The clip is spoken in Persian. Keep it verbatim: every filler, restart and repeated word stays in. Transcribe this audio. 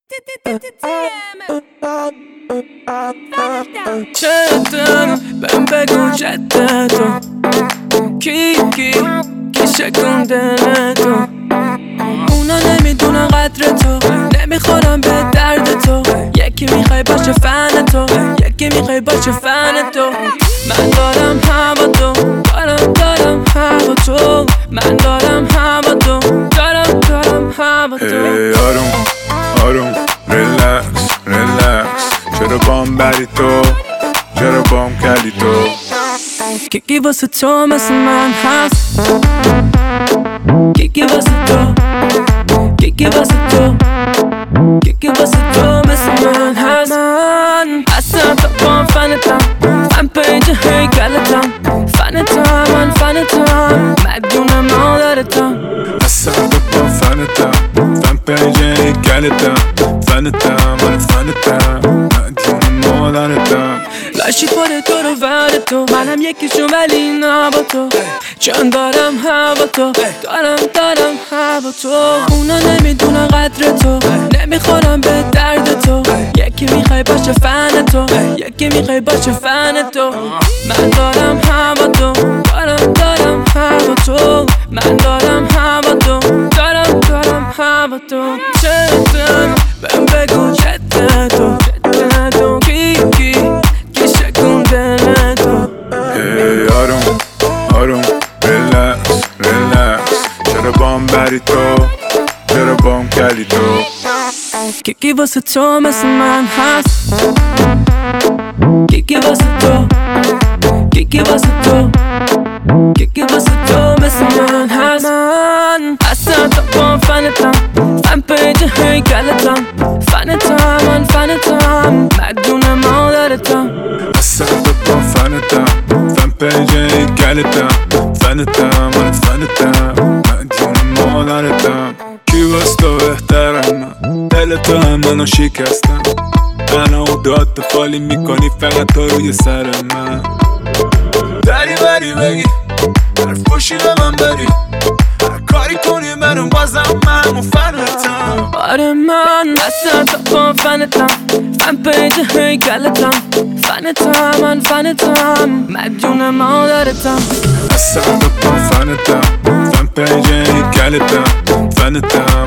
چطور بهم بگو جدتو کی کی کی شکن دلتو اونا نمیدونن قدر تو، نمیخورن به درد تو. یکی میخوای باشه فن تو، یکی میخوای باشه فن تو. من دارم هوا تو، دارم دارم هوا تو. من دارم هوا تو، دارم دارم هوا تو. ای آروم آروم ریلکس ریلکس، چرا بام بری تو، چرا بام کلی تو. کیکی واسه تو مثل من هست، کیکی واسه تو، کیکی واسه تو، کیکی واسه تو مثل من هست. من اصلا تا بام فنتم، من پنج هیکلتم. فنتم من فنتم، مدیون مادرتم. اصلا تا بام فنتم، من پنج هیکلتم. فنتم من فنتم، مدیون مادرتم. لاشی پاره تو رو ور تو، منم یکیشون ولی نه با تو. چون دارم هوا تو، دارم دارم هوا تو. اونا نمیدونن قدر تو، نمیخورن به درد تو. یکی میخوای باشه فن تو، یکی میخوای باشه فن تو. من دارم هوا تو، دارم دارم هوا تو. من دارم هوا تو، دارم دارم هوا تو. چطور بهم بگو جدتو، جدتو کی کی کی شکن دلتو. ای آروم آروم ریلکس ریلکس، چرا بام بری تو، چرا بام کلی تو. کیکی واسه تو مثل من هست، کیکی واسه تو، کیکی واسه تو، کیکی واسه تو مثل من هست. من اصلا تا بام فنتم، من پنج هیکلتم. فنتم من فنتم، مدیون مادرتم. اصلا تا بام فنتم، من پنج هیکلتم. فنتم من فنتم، مدیون مادرتم. کی واس تو بهترم، من دل تو هم منو شکستم. منو داد تو خالی میکنی فقط تو روی سر من. دری بری بگی حرف پوشی به من بری، هر کاری کنی منو بازم من مفنتم. آره من اصلا تا بام فنتم، من پنج هیکلتم. فنتم من فنتم، مدیون مادرتم. اصلا تا بام فنتم، من پنج هیکلتم. فنتم